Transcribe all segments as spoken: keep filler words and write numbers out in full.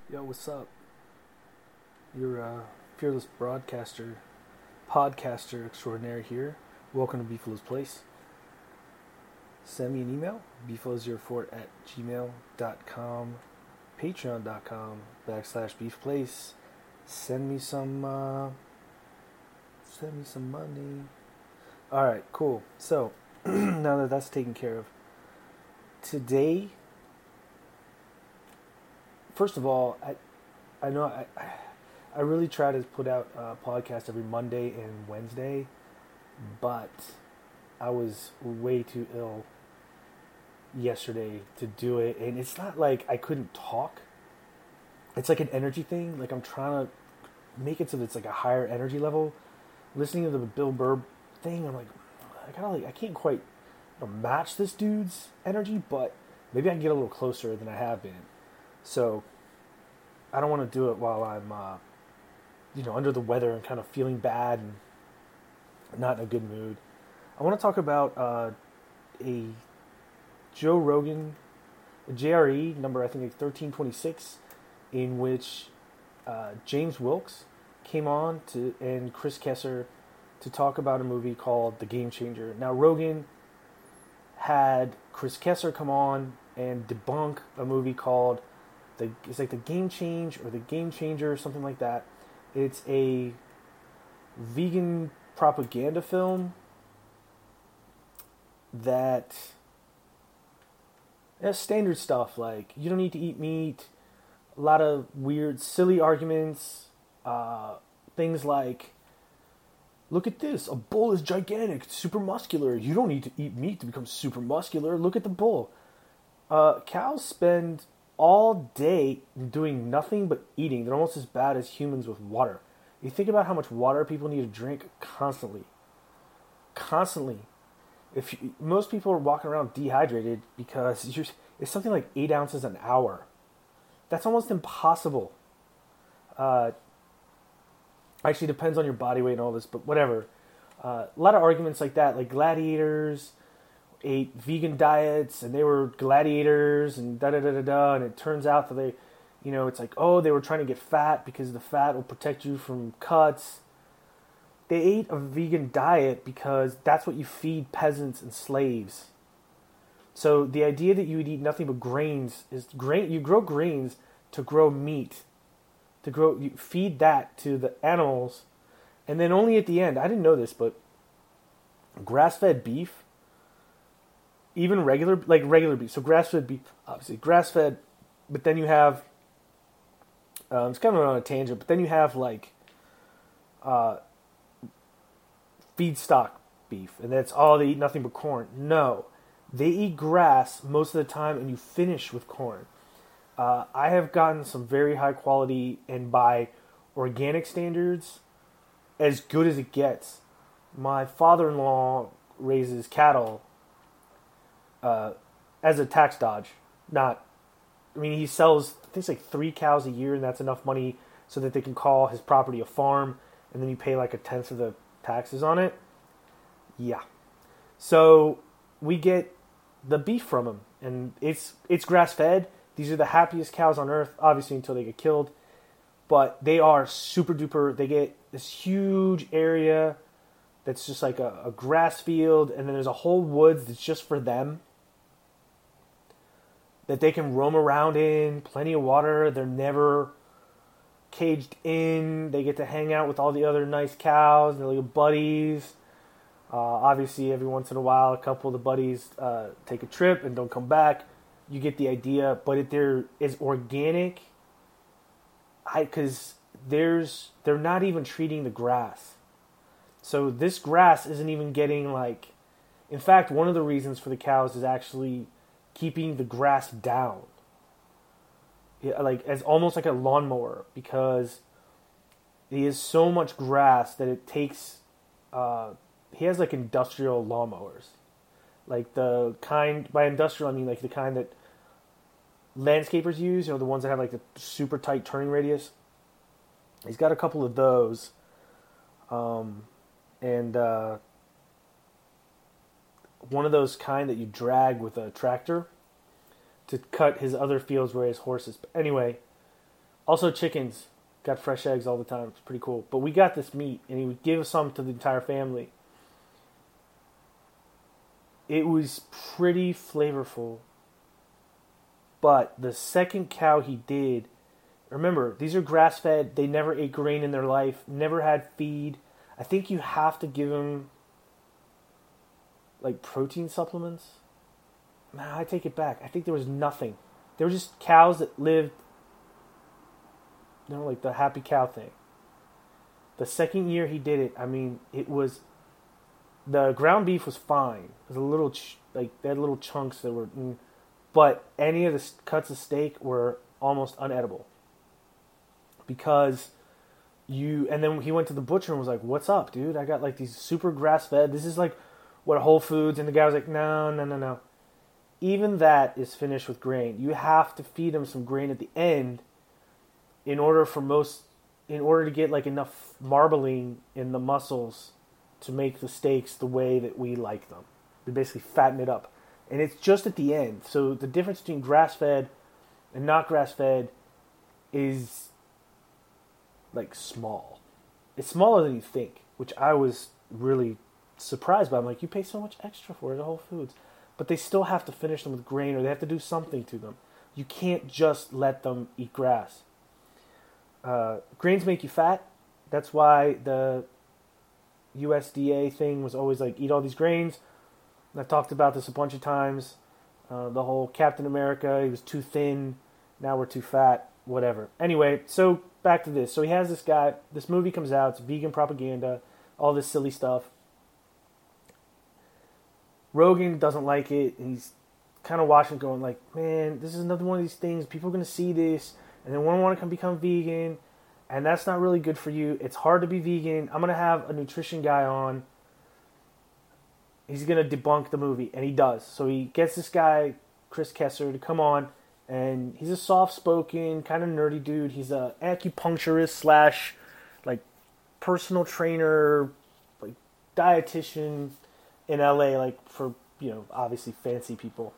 Yo, what's up? Your uh, fearless broadcaster, podcaster extraordinaire here. Welcome to Beefalo's Place. Send me an email, beefalo zero four at gmail dot com, patreon dot com backslash beefplace. Send me some, uh, send me some money. Alright, cool. So, now that that's taken care of, today, first of all, I, I know I, I really try to put out a podcast every Monday and Wednesday, but I was way too ill yesterday to do it, and it's not like I couldn't talk. It's like an energy thing. Like I'm trying to make it so that it's like a higher energy level. Listening to the Bill Burr thing, I'm like, I gotta like I can't quite you know, match this dude's energy, but maybe I can get a little closer than I have been. So I don't want to do it while I'm, uh, you know, under the weather and kind of feeling bad and not in a good mood. I want to talk about uh, a Joe Rogan, a J R E number, I think like thirteen twenty-six, in which uh, James Wilkes came on to and Chris Kessler to talk about a movie called The Game Changer. Now Rogan had Chris Kessler come on and debunk a movie called the it's like the Game Change or the Game Changer or something like that. It's a vegan propaganda film that has standard stuff like you don't need to eat meat, a lot of weird, silly arguments, uh, things like, look at this, a bull is gigantic, super muscular. You don't need to eat meat to become super muscular. Look at the bull. Uh, cows spend all day doing nothing but eating. They're almost as bad as humans with water. You think about how much water people need to drink constantly. Constantly. If you, most people are walking around dehydrated because you're, it's something like eight ounces an hour. That's almost impossible. Uh, actually, depends on your body weight and all this, but whatever. Uh, a lot of arguments like that, like gladiators ate vegan diets and they were gladiators and da da da da da, and it turns out that they, you know, it's like, oh, they were trying to get fat because the fat will protect you from cuts. They ate a vegan diet because that's what you feed peasants and slaves. So the idea that you would eat nothing but grains is grain. You grow grains to grow meat, to grow. You feed that to the animals, and then only at the end. I didn't know this, but grass-fed beef, even regular like regular beef. So grass-fed beef, obviously grass-fed, but then you have. Um, it's kind of on a tangent, but then you have like. Uh, feedstock beef, and that's all they eat, nothing but corn. No, they eat grass most of the time, and you finish with corn. Uh, I have gotten some very high quality, and by organic standards, as good as it gets. My father-in-law raises cattle uh, as a tax dodge. Not, I mean, he sells, I think it's like three cows a year, and that's enough money so that they can call his property a farm, and then you pay like a tenth of the taxes on it. Yeah. So we get the beef from him, and it's it's grass fed. These are the happiest cows on earth, obviously until they get killed. But they are super duper. They get this huge area that's just like a, a grass field, and then there's a whole woods that's just for them that they can roam around in. Plenty of water. They're never caged in. They get to hang out with all the other nice cows and their little buddies. Uh, obviously, every once in a while, a couple of the buddies uh, take a trip and don't come back. You get the idea, but if they're as organic, I because there's they're not even treating the grass. So this grass isn't even getting like. In fact, one of the reasons for the cows is actually keeping the grass down. Like as almost like a lawnmower, because he has so much grass that it takes. Uh, he has like industrial lawnmowers, like the kind by industrial I mean like the kind that landscapers use. You know, the ones that have like the super tight turning radius. He's got a couple of those, um, and uh, one of those kind that you drag with a tractor to cut his other fields where his horses. Anyway, Also, chickens got fresh eggs all the time. It's pretty cool. But we got this meat, and he would give some to the entire family. It was pretty flavorful. But the second cow he did, remember, these are grass-fed. They never ate grain in their life, never had feed. I think you have to give them, like, protein supplements. Nah, I take it back. I think there was nothing. They were just cows that lived, you know, like the happy cow thing. The second year he did it, I mean, it was, the ground beef was fine. It was a little, ch- like, they had little chunks that were, mm, but any of the cuts of steak were almost unedible. Because you, and then he went to the butcher and was like, what's up, dude? I got like these super grass-fed, this is like what Whole Foods, and the guy was like, no, no, no, no. Even that is finished with grain. You have to feed him some grain at the end in order for most, in order to get like enough marbling in the muscles to make the steaks the way that we like them. They basically fatten it up. And it's just at the end. So the difference between grass-fed and not grass-fed is like small. It's smaller than you think, which I was really surprised by. I'm like, you pay so much extra for it at Whole Foods. But they still have to finish them with grain, or they have to do something to them. You can't just let them eat grass. Uh, grains make you fat. That's why the U S D A thing was always like, eat all these grains. I've talked about this a bunch of times. Uh, the whole Captain America, he was too thin, now we're too fat, whatever. Anyway, so back to this. So he has this guy, this movie comes out, it's vegan propaganda, all this silly stuff. Rogan doesn't like it, and he's kind of watching going like, man, this is another one of these things, people are going to see this, and they want to want to become vegan, and that's not really good for you. It's hard to be vegan. I'm going to have a nutrition guy on. He's going to debunk the movie, and he does. So he gets this guy, Chris Kessler, to come on, and he's a soft-spoken, kind of nerdy dude. He's a acupuncturist slash, like, personal trainer, like, dietitian in L A, like, for, you know, obviously fancy people.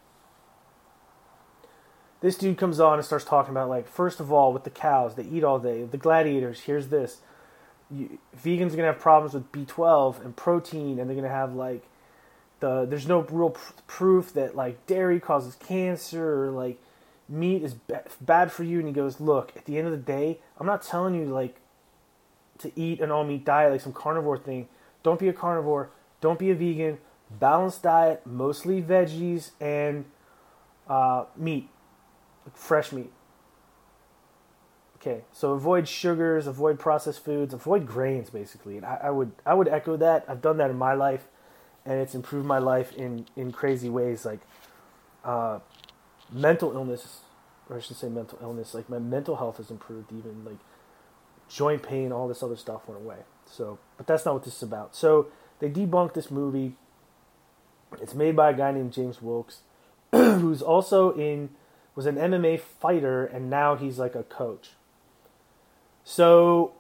This dude comes on and starts talking about, like, first of all, with the cows, they eat all day. The gladiators, here's this. You, vegans are going to have problems with B twelve and protein, and they're going to have, like, The, there's no real pr- proof that, like, dairy causes cancer or, like, meat is ba- bad for you. And he goes, look, at the end of the day, I'm not telling you, like, to eat an all-meat diet, like some carnivore thing. Don't be a carnivore. Don't be a vegan. Balanced diet, mostly veggies and uh, meat, like fresh meat. Okay, so avoid sugars, avoid processed foods, avoid grains, basically. And I, I would I would echo that. I've done that in my life. And it's improved my life in, in crazy ways, like uh, mental illness, or I should say mental illness, like my mental health has improved even, like joint pain, all this other stuff went away. So, but that's not what this is about. So they debunked this movie. It's made by a guy named James Wilks, who's also in, was an M M A fighter, and now he's like a coach. So,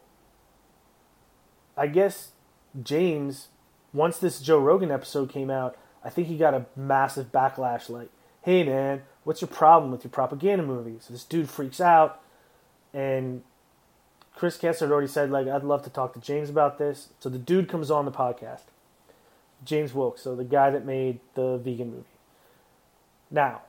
I guess James, once this Joe Rogan episode came out, I think he got a massive backlash like, hey man, what's your problem with your propaganda movies? So this dude freaks out, and Chris Kessler had already said, like, I'd love to talk to James about this. So the dude comes on the podcast. James Wilks, so the guy that made the vegan movie. Now,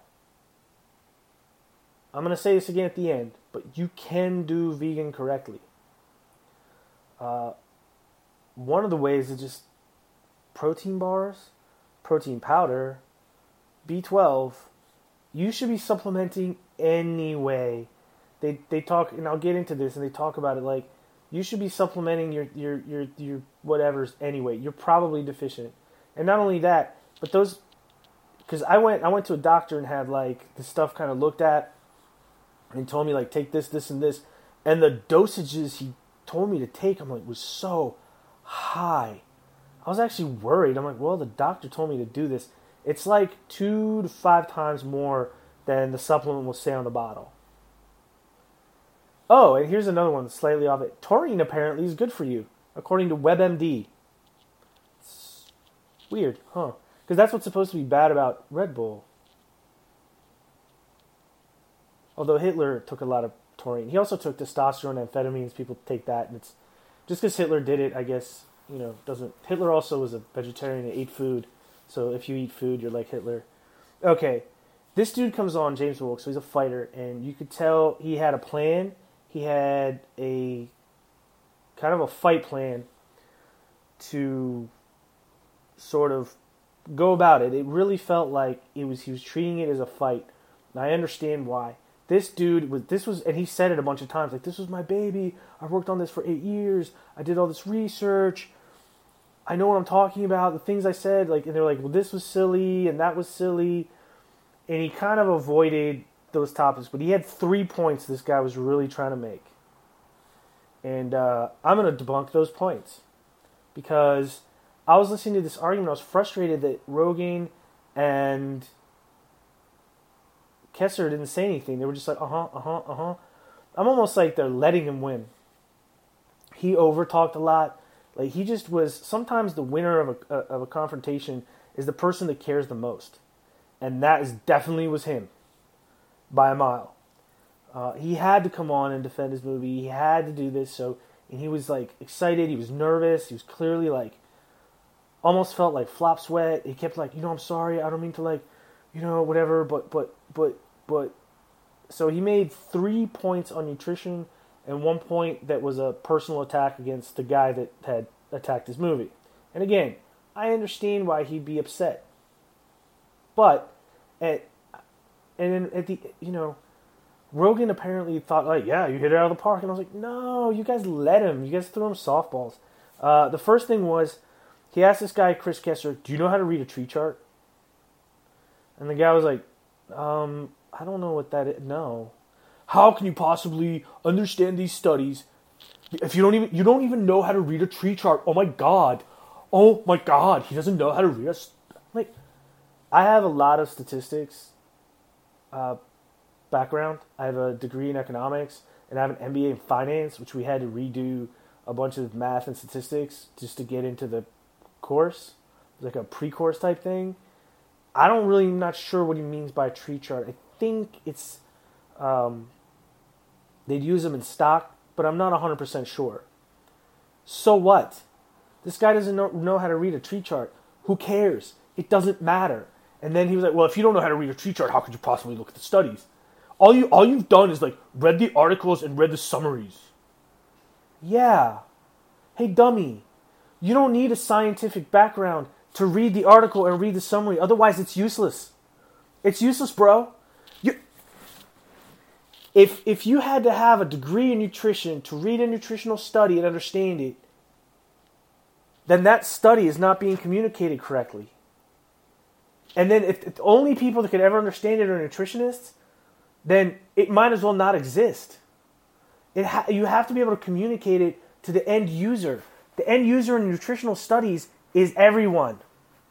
I'm going to say this again at the end, but you can do vegan correctly. Uh, one of the ways is just protein bars, protein powder, B twelve. You should be supplementing anyway. They they talk, and I'll get into this, and they talk about it like, you should be supplementing your your your your whatever's anyway. You're probably deficient, and not only that, but those, because I went I went to a doctor and had like the stuff kind of looked at, and told me like take this this and this, and the dosages he told me to take, I'm like, was so high. I was actually worried. I'm like, well, the doctor told me to do this. It's like two to five times more than the supplement will say on the bottle. Oh, and here's another one slightly off it. Taurine apparently is good for you, according to WebMD. It's weird, huh? Because that's what's supposed to be bad about Red Bull. Although Hitler took a lot of Taurine. He also took testosterone, amphetamines. People take that, and it's just because Hitler did it. I guess you know doesn't. Hitler also was a vegetarian and ate food. So if you eat food, you're like Hitler. Okay, this dude comes on, James Wilkes. So he's a fighter, and you could tell he had a plan. He had a kind of a fight plan to sort of go about it. It really felt like it was he was treating it as a fight. And I understand why. This dude was this was and he said it a bunch of times, like, this was my baby. I worked on this for eight years. I did all this research. I know what I'm talking about. The things I said, like, and they're like, well, this was silly and that was silly. And he kind of avoided those topics, but he had three points this guy was really trying to make. And uh, I'm going to debunk those points. Because I was listening to this argument, I was frustrated that Rogan and Kessler didn't say anything. They were just like, uh-huh, uh-huh, uh-huh. I'm almost like they're letting him win. He over-talked a lot. Like, he just was, sometimes the winner of a, of a confrontation is the person that cares the most. And that is definitely was him. By a mile. Uh, he had to come on and defend his movie. He had to do this. So, and he was like excited. He was nervous. He was clearly like, almost felt like flop sweat. He kept like, you know, I'm sorry. I don't mean to like, you know, whatever. But, but, but, but. So he made three points on nutrition and one point that was a personal attack against the guy that had attacked his movie. And again, I understand why he'd be upset. But at and then at the you know, Rogan apparently thought like, yeah, you hit it out of the park, and I was like, no, you guys let him. You guys threw him softballs. Uh, the first thing was he asked this guy Chris Kessler, do you know how to read a tree chart? And the guy was like, um, I don't know what that is. No. How can you possibly understand these studies if you don't even you don't even know how to read a tree chart? Oh my god. Oh my god. He doesn't know how to read a like I have a lot of statistics uh, background. I have a degree in economics and I have an M B A in finance, which we had to redo a bunch of math and statistics just to get into the course. It's like a pre-course type thing. I don't really, I'm not sure what he means by a tree chart. I think it's, um, they'd use them in stock, but I'm not one hundred percent sure. So what? This guy doesn't know, know how to read a tree chart. Who cares? It doesn't matter. And then he was like, well, if you don't know how to read a tree chart, how could you possibly look at the studies? All, you, all you've done is like read the articles and read the summaries. Yeah. Hey, dummy. You don't need a scientific background to read the article and read the summary. Otherwise, it's useless. It's useless, bro. You, if, if you had to have a degree in nutrition to read a nutritional study and understand it, then that study is not being communicated correctly. And then if, if the only people that could ever understand it are nutritionists, then it might as well not exist. It ha- you have to be able to communicate it to the end user. The end user in nutritional studies is everyone.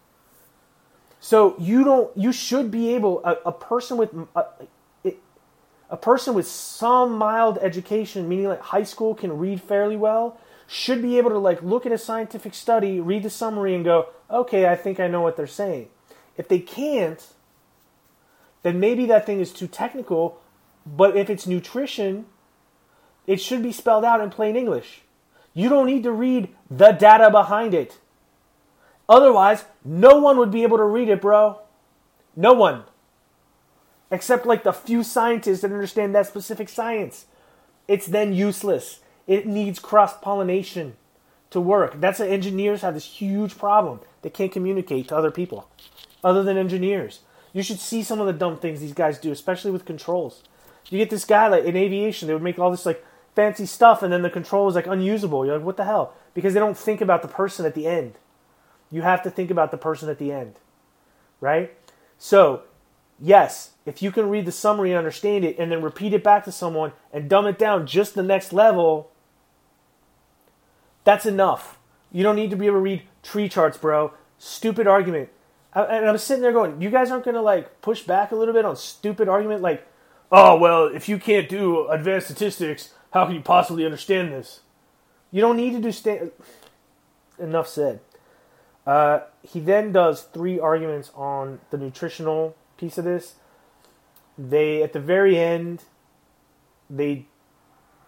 So you don't. You should be able. A, a person with a, a person with some mild education, meaning like high school, can read fairly well, should be able to like look at a scientific study, read the summary, and go, okay, I think I know what they're saying. If they can't, then maybe that thing is too technical. But if it's nutrition, it should be spelled out in plain English. You don't need to read the data behind it. Otherwise, no one would be able to read it, bro. No one. Except like the few scientists that understand that specific science. It's then useless. It needs cross-pollination to work. That's why engineers have this huge problem. They can't communicate to other people, other than engineers. You should see some of the dumb things these guys do, especially with controls. You get this guy like in aviation, they would make all this like fancy stuff, and then the control is like unusable. You're like, what the hell? Because they don't think about the person at the end. You have to think about the person at the end, right? So, yes, if you can read the summary and understand it, and then repeat it back to someone and dumb it down just the next level, that's enough. You don't need to be able to read tree charts, bro. Stupid argument. I, and I'm sitting there going, you guys aren't going to like push back a little bit on stupid argument? Like, oh, well, if you can't do advanced statistics, how can you possibly understand this? You don't need to do... Sta- Enough said. Uh, he then does three arguments on the nutritional piece of this. They, at the very end, they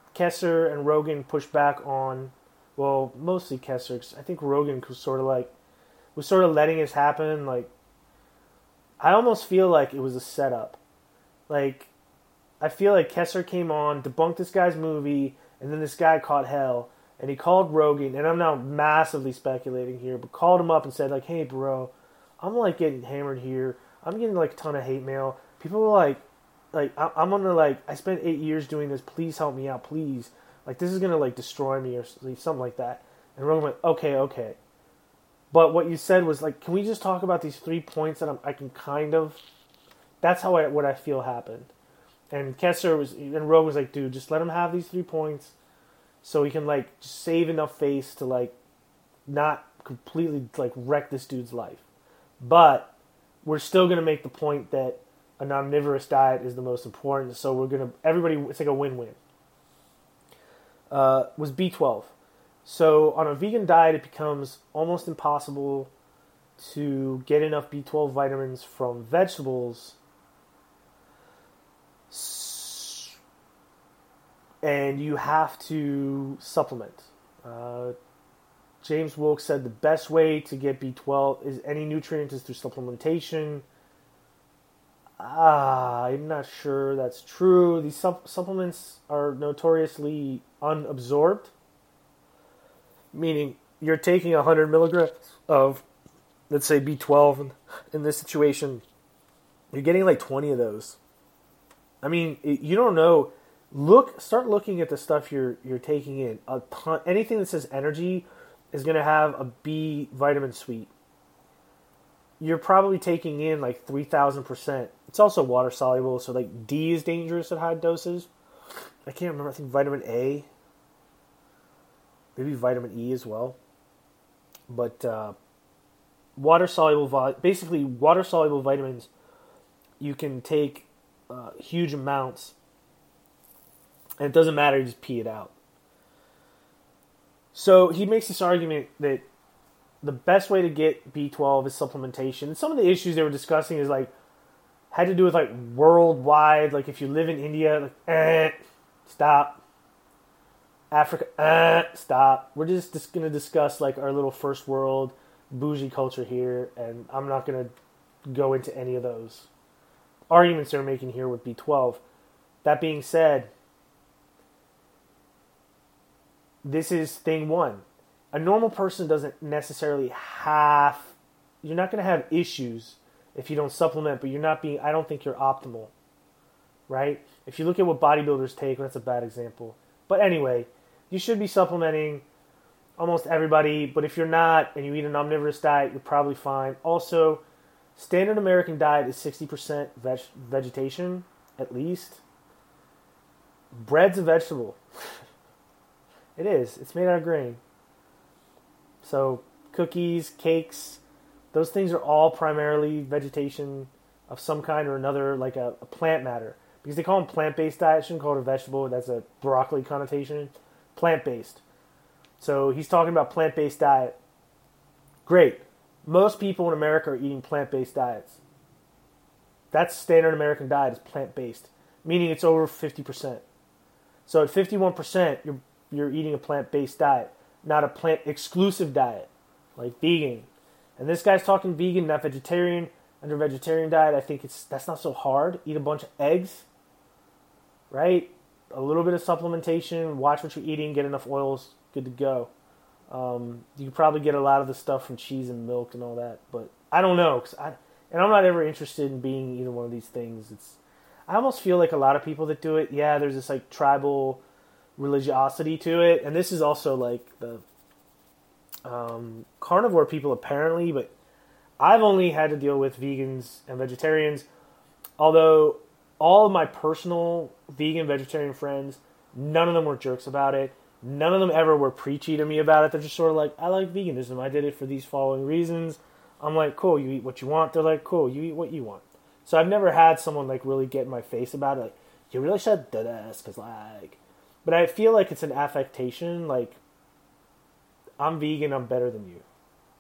Kessler and Rogan pushed back on, well, mostly Kessler. 'Cause I think Rogan was sort of like, was sort of letting this happen. Like, I almost feel like it was a setup. Like, I feel like Kessler came on, debunked this guy's movie, and then this guy caught hell, and he called Rogan, and I'm now massively speculating here, but called him up and said, like, hey, bro, I'm, like, getting hammered here. I'm getting, like, a ton of hate mail. People are like, like, I'm gonna, like, I spent eight years doing this. Please help me out, please. Like, this is gonna, like, destroy me or something like that. And Rogan went, okay, okay. But what you said was, like, can we just talk about these three points that I'm, I can kind of... That's how I, what I feel happened. And Kessler was, and Rogan was like, dude, just let him have these three points so he can, like, just save enough face to, like, not completely, like, wreck this dude's life. But we're still going to make the point that an omnivorous diet is the most important, so we're going to, everybody, it's like a win-win. Uh, was B twelve. So on a vegan diet, it becomes almost impossible to get enough B twelve vitamins from vegetables, and you have to supplement. Uh, James Wilks said the best way to get B twelve is any nutrient is through supplementation. Ah, I'm not sure that's true. These sup- supplements are notoriously unabsorbed, meaning you're taking one hundred milligrams of, let's say, B twelve in, in this situation. You're getting like twenty of those. I mean, you don't know. Look, start looking at the stuff you're you're taking in. A ton, anything that says energy is going to have a B vitamin suite. You're probably taking in like three thousand percent. It's also water soluble, so like D is dangerous at high doses. I can't remember. I think vitamin A, maybe vitamin E as well. But uh, water soluble, basically water soluble vitamins, you can take uh, huge amounts, and it doesn't matter. You just pee it out. So he makes this argument that the best way to get B twelve is supplementation. And some of the issues they were discussing is like had to do with like worldwide. Like if you live in India, like eh, stop. Africa, eh, stop. We're just, just gonna discuss like our little first world bougie culture here, and I'm not gonna go into any of those arguments they're making here with B twelve. That being said, this is thing one. A normal person doesn't necessarily have, you're not going to have issues if you don't supplement, but you're not being, I don't think you're optimal, right? If you look at what bodybuilders take, that's a bad example. But anyway, you should be supplementing almost everybody, but if you're not and you eat an omnivorous diet, you're probably fine. Also, standard American diet is sixty percent veg- vegetation, at least. Bread's a vegetable. It is. It's made out of grain. So cookies, cakes, those things are all primarily vegetation of some kind or another, like a, a plant matter. Because they call them plant-based diet. Shouldn't call it a vegetable. That's a broccoli connotation. Plant-based. So he's talking about plant-based diet. Great. Most people in America are eating plant-based diets. That's standard American diet is plant-based, meaning it's over fifty percent. So at fifty-one percent, you're you're eating a plant-based diet, not a plant-exclusive diet, like vegan. And this guy's talking vegan, not vegetarian. Under vegetarian diet, I think it's that's not so hard. Eat a bunch of eggs, right? A little bit of supplementation. Watch what you're eating. Get enough oils. Good to go. Um, you can probably get a lot of the stuff from cheese and milk and all that. But I don't know. Cause I, and I'm not ever interested in being either one of these things. It's I almost feel like a lot of people that do it, yeah, there's this like tribal religiosity to it, and this is also like the um, carnivore people apparently, but I've only had to deal with vegans and vegetarians, although all of my personal vegan vegetarian friends, none of them were jerks about it. None of them ever were preachy to me about it. They're just sort of like, I like veganism. I did it for these following reasons. I'm like, cool, you eat what you want. They're like, cool, you eat what you want. So I've never had someone like really get in my face about it. Like, you really should do this, because like... But I feel like it's an affectation, like, I'm vegan, I'm better than you.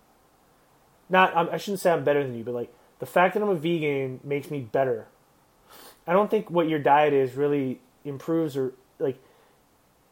Not, I'm, I shouldn't say I'm better than you, but like, the fact that I'm a vegan makes me better. I don't think what your diet is really improves or, like,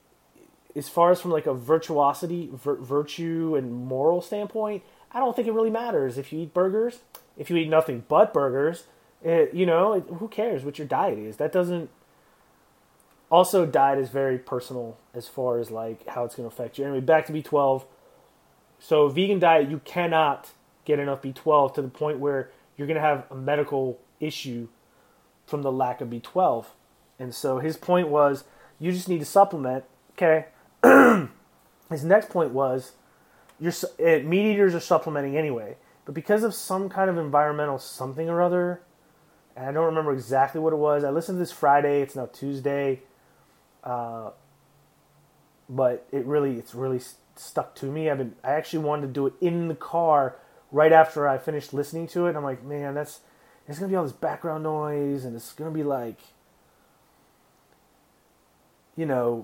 as far as from like a virtuosity, vir- virtue and moral standpoint, I don't think it really matters if you eat burgers. If you eat nothing but burgers, it, you know, it, who cares what your diet is? That doesn't. Also, diet is very personal as far as like how it's going to affect you. Anyway, back to B twelve. So, vegan diet, you cannot get enough B twelve to the point where you're going to have a medical issue from the lack of B twelve. And so his point was, you just need to supplement. Okay. His next point was, you're, uh, meat eaters are supplementing anyway. But because of some kind of environmental something or other, and I don't remember exactly what it was. I listened to this Friday. It's now Tuesday. Uh, but it really, it's really stuck to me. I've been, I actually wanted to do it in the car right after I finished listening to it. I'm like, man, that's, there's going to be all this background noise, and it's going to be like, you know,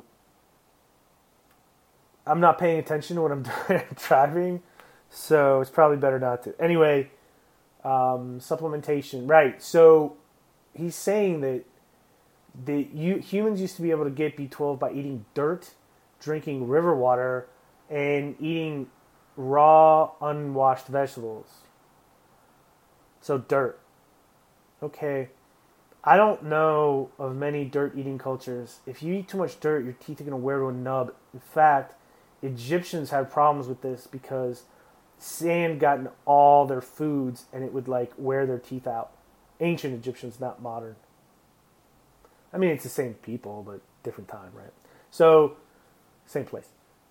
I'm not paying attention to what I'm doing. I'm driving, so it's probably better not to. Anyway, um, supplementation, right? So he's saying that the you, humans used to be able to get B twelve by eating dirt, drinking river water, and eating raw, unwashed vegetables. So dirt. Okay. I don't know of many dirt-eating cultures. If you eat too much dirt, your teeth are going to wear to a nub. In fact, Egyptians had problems with this because sand got in all their foods and it would like wear their teeth out. Ancient Egyptians, not modern. I mean, it's the same people, but different time, right? So, same place.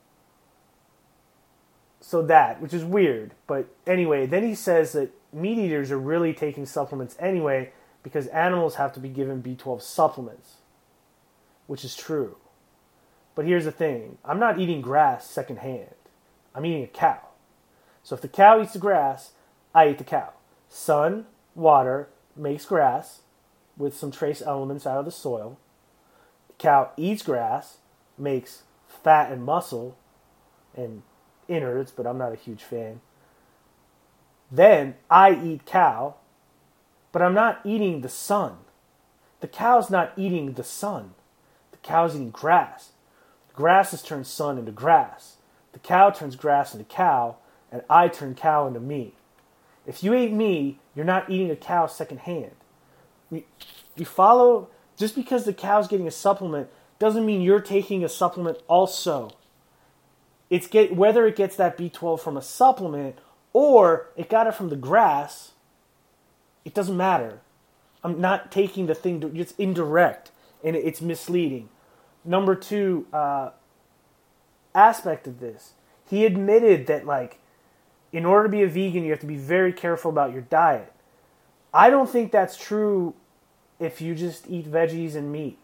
So that, which is weird. But anyway, then he says that meat eaters are really taking supplements anyway because animals have to be given B twelve supplements, which is true. But here's the thing. I'm not eating grass secondhand. I'm eating a cow. So if the cow eats the grass, I eat the cow. Sun, water, makes grass with some trace elements out of the soil. The cow eats grass, makes fat and muscle and innards, but I'm not a huge fan. Then I eat cow, but I'm not eating the sun. The cow's not eating the sun. The cow's eating grass. The grass has turned sun into grass. The cow turns grass into cow, and I turn cow into me. If you ate me, you're not eating a cow secondhand. You, you follow? Just because the cow's getting a supplement doesn't mean you're taking a supplement also. It's get whether it gets that B twelve from a supplement or it got it from the grass, it doesn't matter. I'm not taking the thing, to, it's indirect, and it's misleading. Number two uh, aspect of this, he admitted that, like, in order to be a vegan, you have to be very careful about your diet. I don't think that's true if you just eat veggies and meat.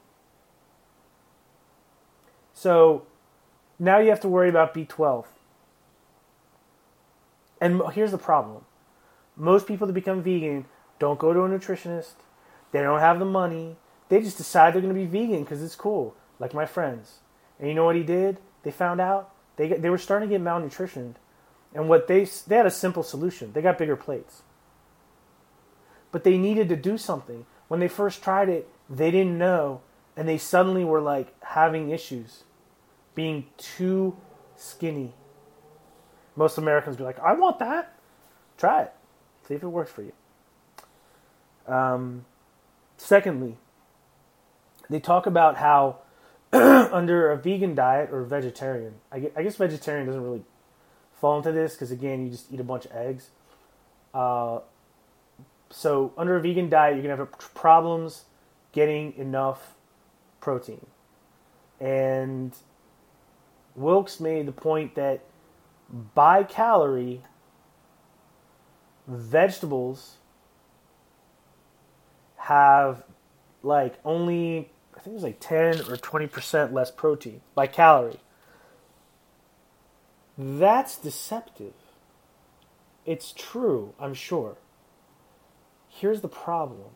So, now you have to worry about B twelve. And here's the problem. Most people that become vegan don't go to a nutritionist. They don't have the money. They just decide they're going to be vegan because it's cool, like my friends. And you know what he did? They found out they got, they were starting to get malnutritioned. And what they they had a simple solution. They got bigger plates. But they needed to do something. When they first tried it, they didn't know. And they suddenly were like having issues. Being too skinny. Most Americans be like, I want that. Try it. See if it works for you. Um, secondly, they talk about how under a vegan diet or vegetarian, I guess, I guess vegetarian doesn't really fall into this because, again, you just eat a bunch of eggs. Uh, so under a vegan diet, you're going to have problems getting enough protein. And Wilkes made the point that by calorie, vegetables have like only, I think it was like ten or twenty percent less protein by calorie. That's deceptive. It's true, I'm sure. Here's the problem.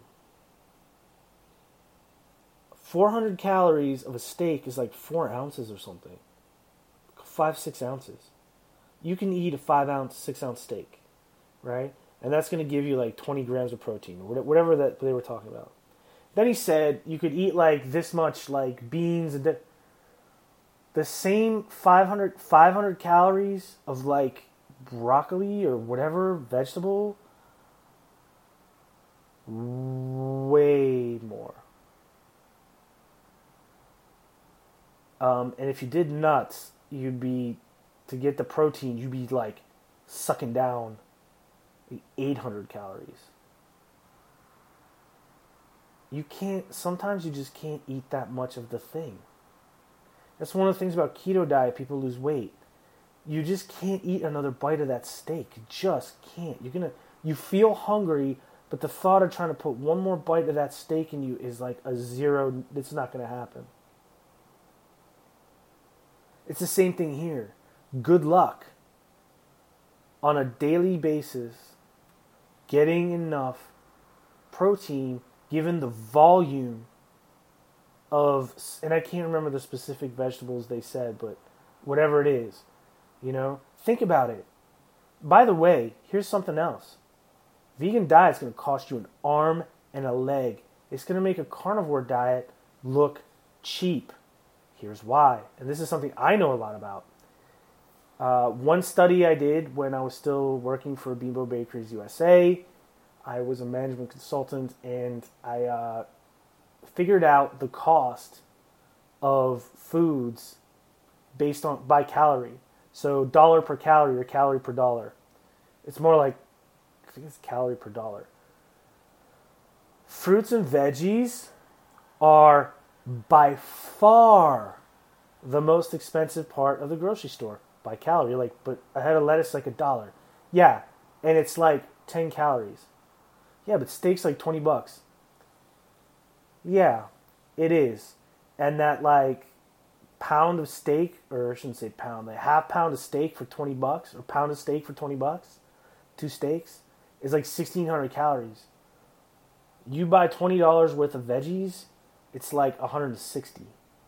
four hundred calories of a steak is like four ounces or something. Five, six ounces. You can eat a five ounce, six ounce steak, right? And that's going to give you like twenty grams of protein, or whatever that they were talking about. Then he said you could eat like this much like beans and di- the same five hundred, five hundred calories of like broccoli or whatever vegetable, way more. Um, and if you did nuts, you'd be, to get the protein, you'd be like sucking down eight hundred calories. You can't, sometimes you just can't eat that much of the thing. That's one of the things about keto diet, people lose weight. You just can't eat another bite of that steak. You just can't. You're gonna, you feel hungry, but the thought of trying to put one more bite of that steak in you is like a zero. It's not gonna happen. It's the same thing here. Good luck on a daily basis getting enough protein given the volume of, and I can't remember the specific vegetables they said, but whatever it is, you know, think about it. By the way, here's something else. Vegan diet is going to cost you an arm and a leg. It's going to make a carnivore diet look cheap. Here's why. And this is something I know a lot about. Uh, one study I did when I was still working for Bimbo Bakeries U S A, I was a management consultant, and I uh, figured out the cost of foods based on by calorie. So dollar per calorie or calorie per dollar. It's more like, I think it's calorie per dollar. Fruits and veggies are by far the most expensive part of the grocery store by calorie. Like, but a head of lettuce like a dollar. Yeah, and it's like ten calories. Yeah, but steak's like twenty bucks. Yeah, it is. And that like pound of steak, or I shouldn't say pound, a half pound of steak for twenty bucks, or pound of steak for twenty bucks, two steaks, is like sixteen hundred calories. You buy twenty dollars worth of veggies, it's like one hundred sixty.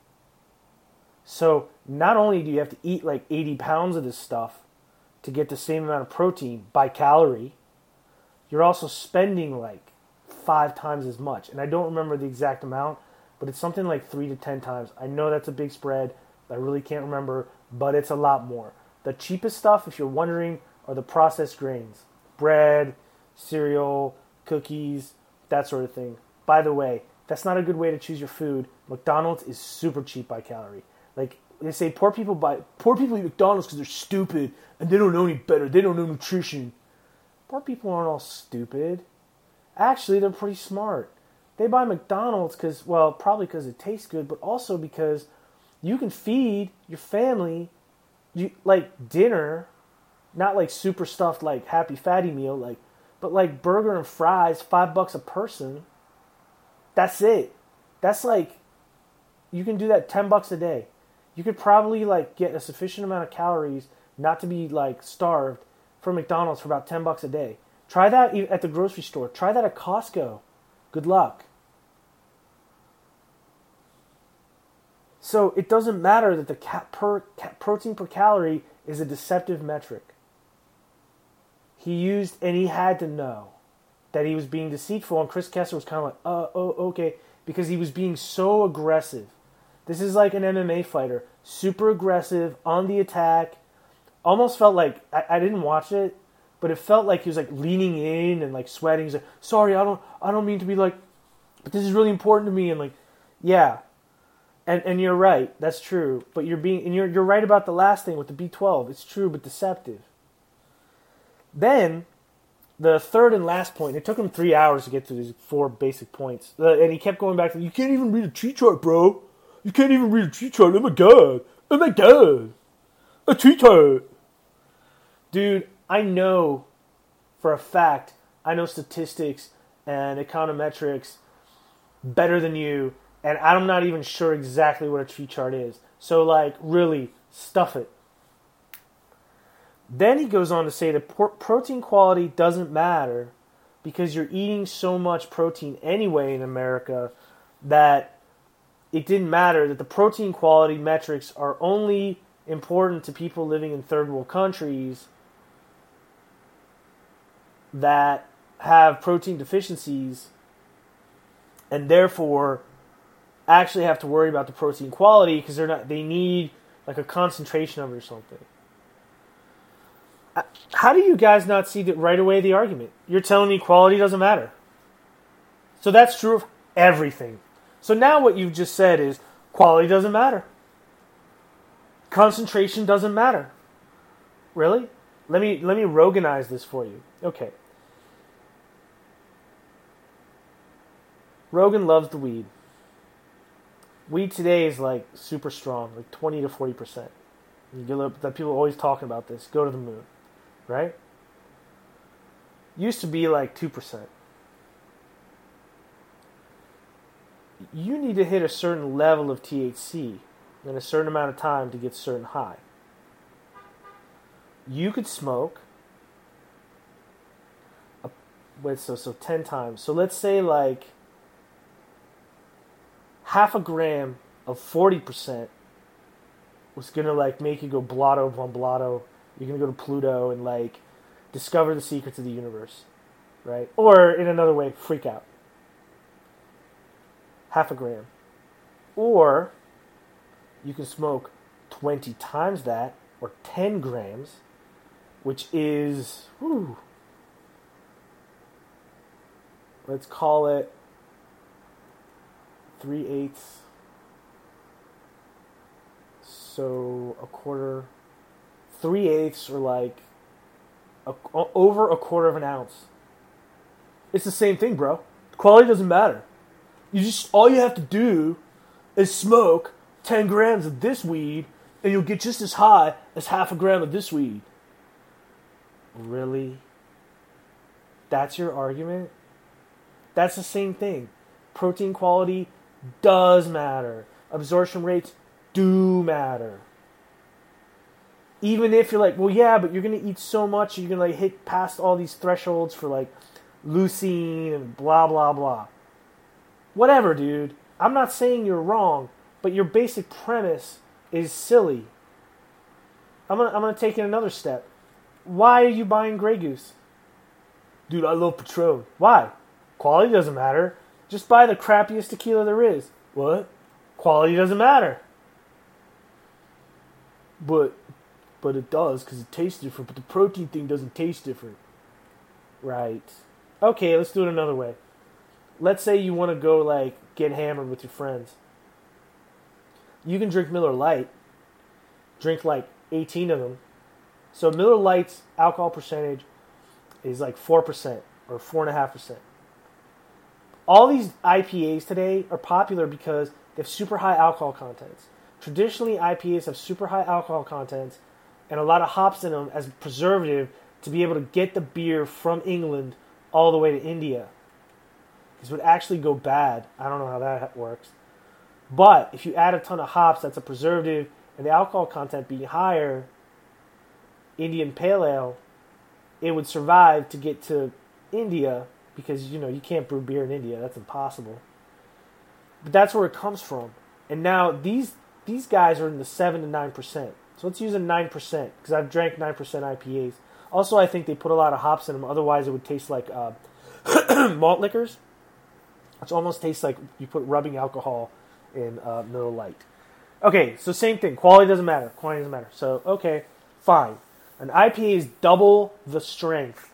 So not only do you have to eat like eighty pounds of this stuff to get the same amount of protein by calorie, you're also spending like five times as much. And I don't remember the exact amount, but it's something like three to ten times. I know that's a big spread. I really can't remember, but it's a lot more. The cheapest stuff, if you're wondering, are the processed grains. Bread, cereal, cookies, that sort of thing. By the way, that's not a good way to choose your food. McDonald's is super cheap by calorie. Like, they say poor people buy poor people eat McDonald's because they're stupid and they don't know any better. They don't know nutrition. Poor people aren't all stupid. Actually, they're pretty smart. They buy McDonald's because, well, probably because it tastes good, but also because you can feed your family, you like dinner, not like super stuffed like Happy Fatty meal, like, but like burger and fries, five bucks a person. That's it. That's like, you can do that ten bucks a day. You could probably like get a sufficient amount of calories not to be like starved from McDonald's for about ten bucks a day. Try that at the grocery store. Try that at Costco. Good luck. So it doesn't matter that the ca- per, ca- protein per calorie is a deceptive metric. He used, and he had to know that he was being deceitful, and Chris Kessler was kind of like, uh, oh, okay, because he was being so aggressive. This is like an M M A fighter, super aggressive, on the attack. Almost felt like, I, I didn't watch it, but it felt like he was like leaning in and like sweating. He's like, sorry, I don't, I don't mean to be like, but this is really important to me. And like, yeah, and and you're right, that's true. But you're being, and you're you're right about the last thing with the B twelve. It's true, but deceptive. Then, the third and last point. It took him three hours to get to these four basic points, uh, and he kept going back to, you can't even read a tree chart, bro. You can't even read a tree chart. Oh my god. Oh my god. A tree chart. Dude, I know for a fact, I know statistics and econometrics better than you, and I'm not even sure exactly what a tree chart is. So, like, really, stuff it. Then he goes on to say that por- protein quality doesn't matter because you're eating so much protein anyway in America that it didn't matter, that the protein quality metrics are only important to people living in third world countries that have protein deficiencies and therefore actually have to worry about the protein quality because they're not, they need like a concentration of it or something. How do you guys not see that right away the argument? You're telling me quality doesn't matter. So that's true of everything. So now what you've just said is quality doesn't matter. Concentration doesn't matter. Really? Let me let me Roganize this for you. Okay. Rogan loves the weed. Weed today is like super strong, like twenty to forty percent. You get up, that people are always talking about this. Go to the moon, right? Used to be like two percent. You need to hit a certain level of T H C in a certain amount of time to get certain high. You could smoke, a, wait, so so ten times. So let's say like half a gram of forty percent was gonna like make you go blotto von blotto. You're gonna go to Pluto and like discover the secrets of the universe, right? Or in another way, freak out. Half a gram. Or you can smoke twenty times that, or ten grams, which is, whew, let's call it three eighths. So a quarter, three eighths, or like a, over a quarter of an ounce. It's the same thing, bro. Quality doesn't matter. You just, all you have to do is smoke ten grams of this weed, and you'll get just as high as half a gram of this weed. Really? That's your argument? That's the same thing. Protein quality does matter. Absorption rates do matter. Even if you're like, well, yeah, but you're going to eat so much, you're going to like hit past all these thresholds for like leucine and blah, blah, blah. Whatever, dude. I'm not saying you're wrong, but your basic premise is silly. I'm gonna, I'm gonna take it another step. Why are you buying Grey Goose? Dude, I love Patron. Why? Quality doesn't matter. Just buy the crappiest tequila there is. What? Quality doesn't matter. But, but it does, because it tastes different. But the protein thing doesn't taste different. Right. Okay, let's do it another way. Let's say you want to go, like, get hammered with your friends. You can drink Miller Lite. Drink, like, eighteen of them. So Miller Lite's alcohol percentage is, like, four percent or four point five percent. All these I P As today are popular because they have super high alcohol contents. Traditionally, I P As have super high alcohol contents and a lot of hops in them as a preservative to be able to get the beer from England all the way to India. This would actually go bad. I don't know how that works. But if you add a ton of hops, that's a preservative, and the alcohol content being higher, Indian Pale Ale, it would survive to get to India because, you know, you can't brew beer in India. That's impossible. But that's where it comes from. And now these these guys are in the seven to nine percent. So let's use a nine percent because I've drank nine percent I P As. Also, I think they put a lot of hops in them. Otherwise, it would taste like uh, malt liquors. Which almost tastes like you put rubbing alcohol in uh, Miller Lite. Okay, so same thing. Quality doesn't matter. Quantity doesn't matter. So, okay, fine. An I P A is double the strength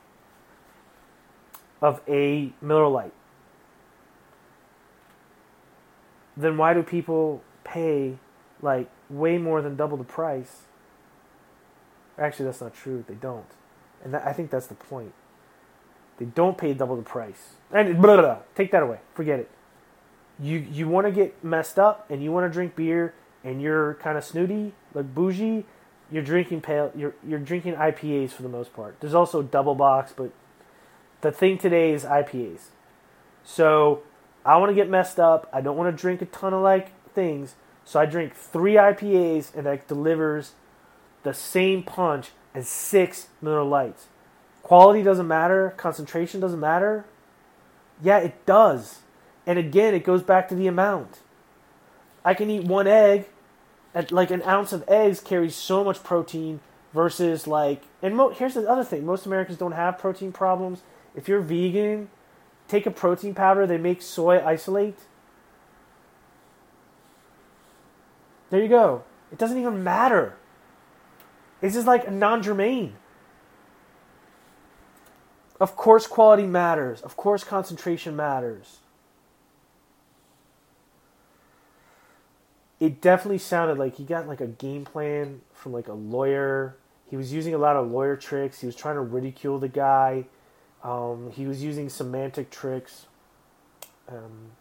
of a Miller Lite. Then why do people pay, like, way more than double the price? Actually, that's not true. They don't. And that, I think that's the point. They don't pay double the price. And blah, blah, blah. Take that away. Forget it. You you want to get messed up and you want to drink beer and you're kind of snooty, like bougie, you're drinking pale you're you're drinking I P As for the most part. There's also double box, but the thing today is I P As. So, I want to get messed up. I don't want to drink a ton of like things. So I drink three I P As and that delivers the same punch as six Miller Lites. Quality doesn't matter. Concentration doesn't matter. Yeah, it does. And again, it goes back to the amount. I can eat one egg, and like an ounce of eggs carries so much protein versus like, and mo- here's the other thing. Most Americans don't have protein problems. If you're vegan, take a protein powder. They make soy isolate. There you go. It doesn't even matter. It's just like a non-germane. Of course quality matters. Of course concentration matters. It definitely sounded like he got like a game plan from like a lawyer. He was using a lot of lawyer tricks. He was trying to ridicule the guy. Um, he was using semantic tricks. Um,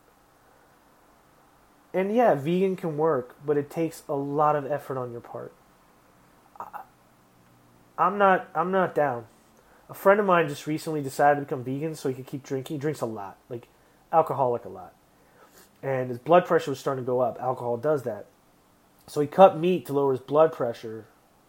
and yeah, vegan can work, but it takes a lot of effort on your part. I, I'm not. I'm not down. A friend of mine just recently decided to become vegan so he could keep drinking. He drinks a lot, like alcoholic a lot. And his blood pressure was starting to go up. Alcohol does that. So he cut meat to lower his blood pressure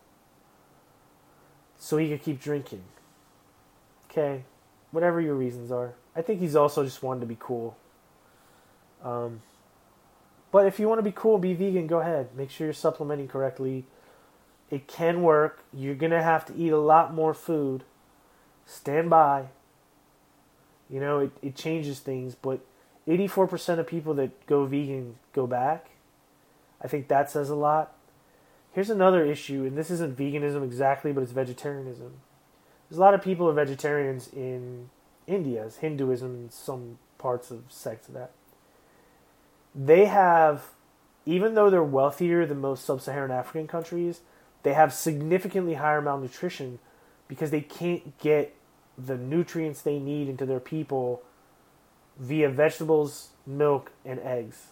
so he could keep drinking. Okay, whatever your reasons are. I think he's also just wanted to be cool. Um, but if you want to be cool, be vegan, go ahead. Make sure you're supplementing correctly. It can work. You're going to have to eat a lot more food. Stand by. You know, it, it changes things, but eighty-four percent of people that go vegan go back. I think that says a lot. Here's another issue, and this isn't veganism exactly, but it's vegetarianism. There's a lot of people who are vegetarians in India, it's Hinduism, and some parts of sects of that. They have, even though they're wealthier than most sub-Saharan African countries, they have significantly higher malnutrition because they can't get the nutrients they need into their people via vegetables, milk, and eggs.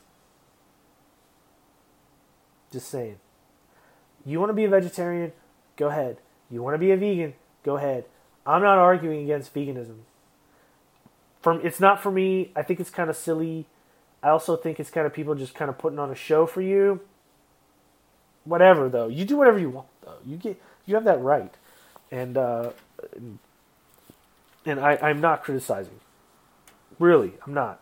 Just saying. You want to be a vegetarian? Go ahead. You want to be a vegan? Go ahead. I'm not arguing against veganism. From it's not for me. I think it's kind of silly. I also think it's kind of people just kind of putting on a show for you. Whatever, though. You do whatever you want, though. You get you have that right. And uh, and I, I'm not criticizing. Really, I'm not.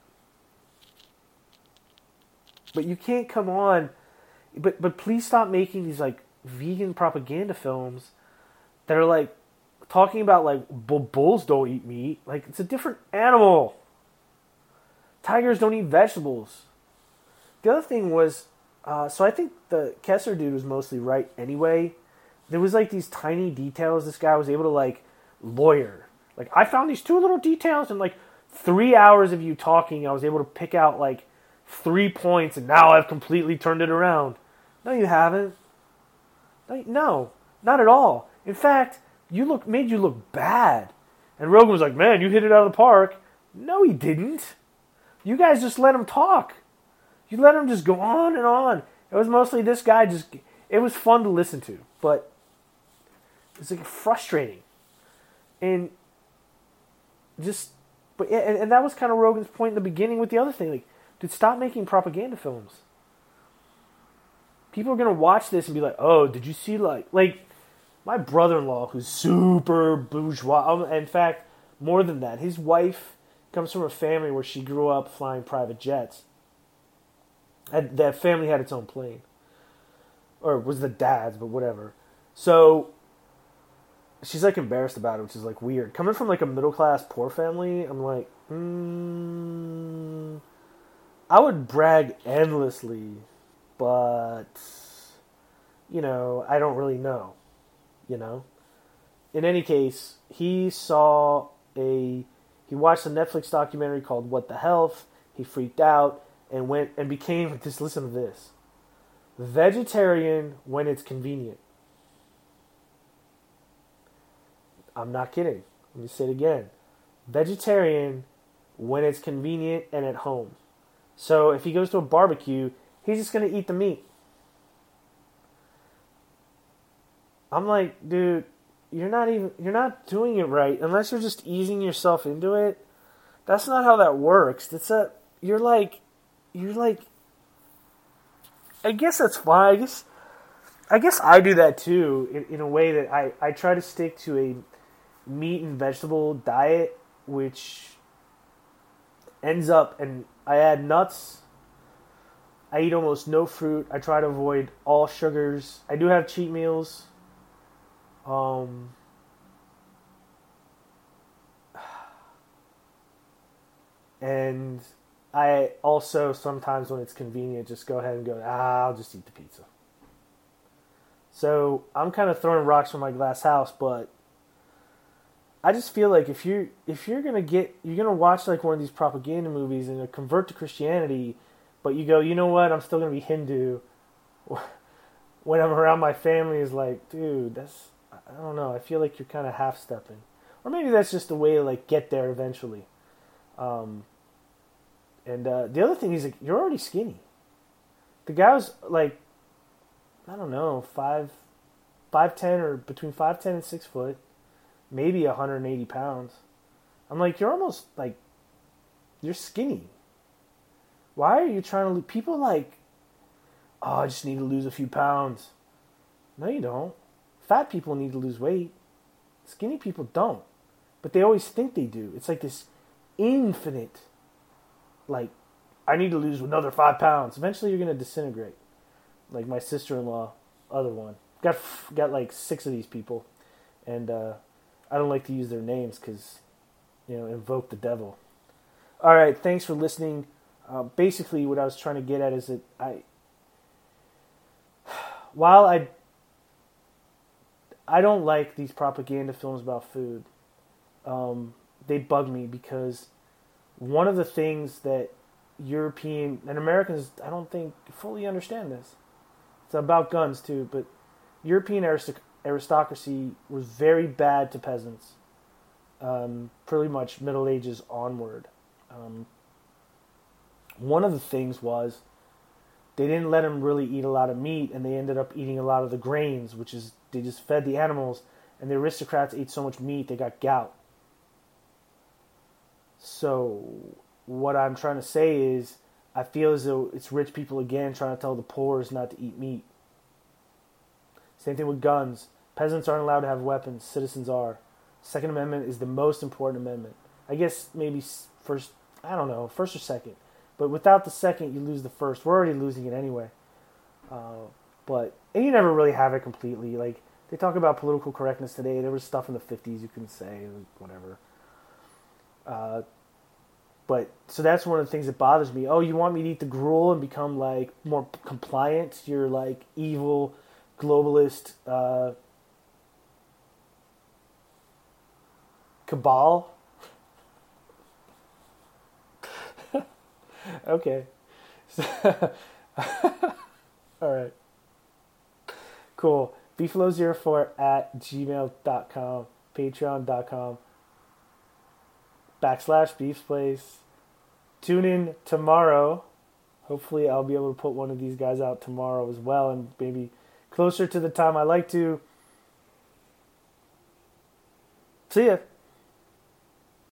But you can't come on. But but please stop making these like vegan propaganda films that are like talking about like bulls don't eat meat. Like it's a different animal. Tigers don't eat vegetables. The other thing was, uh, so I think the Kessler dude was mostly right anyway. There was like these tiny details this guy was able to like lawyer. Like I found these two little details and like three hours of you talking, I was able to pick out like three points and now I've completely turned it around. No, you haven't. No, not at all. In fact, you look made you look bad. And Rogan was like, man, you hit it out of the park. No, he didn't. You guys just let him talk. You let him just go on and on. It was mostly this guy just, it was fun to listen to, but it's like frustrating. And just, but and, and that was kind of Rogan's point in the beginning with the other thing. Like, dude, stop making propaganda films. People are going to watch this and be like, oh, did you see, like, like, my brother-in-law, who's super bourgeois, in fact, more than that, his wife comes from a family where she grew up flying private jets. And that family had its own plane. Or it was the dad's, but whatever. So, she's, like, embarrassed about it, which is, like, weird. Coming from, like, a middle-class poor family, I'm like, hmm, I would brag endlessly, but, you know, I don't really know, you know? In any case, he saw a, he watched a Netflix documentary called What the Health, he freaked out, and went and became, just listen to this, vegetarian when it's convenient. I'm not kidding. Let me say it again. Vegetarian when it's convenient and at home. So if he goes to a barbecue, he's just going to eat the meat. I'm like, dude, you're not even, you're not doing it right unless you're just easing yourself into it. That's not how that works. That's a, you're like, you're like, I guess that's fine. I guess, I guess I do that too in, in a way that I, I try to stick to a meat and vegetable diet, which ends up, and I add nuts. I eat almost no fruit. I try to avoid all sugars. I do have cheat meals. Um, and I also sometimes when it's convenient just go ahead and go, ah, I'll just eat the pizza. So I'm kind of throwing rocks from my glass house, but I just feel like if you if you're gonna get you're gonna watch like one of these propaganda movies and convert to Christianity, but you go, you know what, I'm still gonna be Hindu. When I'm around my family, is like, dude, that's I don't know. I feel like you're kind of half stepping, or maybe that's just a way to like get there eventually. Um, and uh, the other thing is, like, you're already skinny. The guy was like, I don't know, five, five ten or between five ten and six foot, maybe one hundred eighty pounds. I'm like, you're almost like, you're skinny. Why are you trying to lose? People like, oh, I just need to lose a few pounds. No, you don't. Fat people need to lose weight. Skinny people don't. But they always think they do. It's like this infinite, like, I need to lose another five pounds. Eventually you're going to disintegrate. Like my sister-in-law, other one. Got got like six of these people. And uh, I don't like to use their names because, you know, invoke the devil. All right, thanks for listening. Uh, basically what I was trying to get at is that I, while I, I don't like these propaganda films about food, um, they bug me because one of the things that European and Americans, I don't think, fully understand this. It's about guns too, but European aristoc- aristocracy was very bad to peasants, um, pretty much Middle Ages onward. Um, one of the things was they didn't let them really eat a lot of meat, and they ended up eating a lot of the grains, which is they just fed the animals, and the aristocrats ate so much meat they got gout. So what I'm trying to say is I feel as though it's rich people again trying to tell the poor not to eat meat. Same thing with guns. Peasants aren't allowed to have weapons. Citizens are. Second Amendment is the most important amendment. I guess maybe first, I don't know, first or second. But without the second, you lose the first. We're already losing it anyway. Uh, but, and you never really have it completely. Like, they talk about political correctness today. There was stuff in the fifties you couldn't say, whatever. Uh, but, so that's one of the things that bothers me. Oh, you want me to eat the gruel and become, like, more compliant? You're, like, evil, globalist, uh, cabal? Okay. All right. Cool. beefalo zero four at gmail dot com, patreon dot com, backslash beefs place. Tune in tomorrow. Hopefully I'll be able to put one of these guys out tomorrow as well, and maybe closer to the time I like to. See ya.